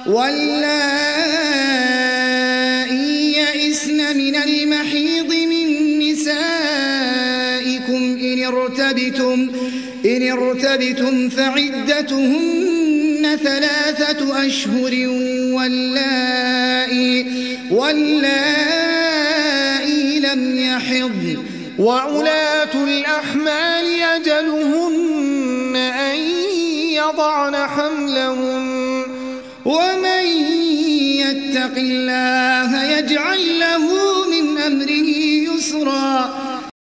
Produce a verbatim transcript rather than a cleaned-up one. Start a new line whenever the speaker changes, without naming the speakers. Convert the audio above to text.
واللائي يئسن من المحيض من نسائكم إن ارتبتم, إن ارتبتم فعدتهن ثلاثة أشهر واللائي, واللائي لم يحضن وأولاة الأحمال أجلهن أن يضعن حملهن ومن يتق الله يجعل له من أمره يسرا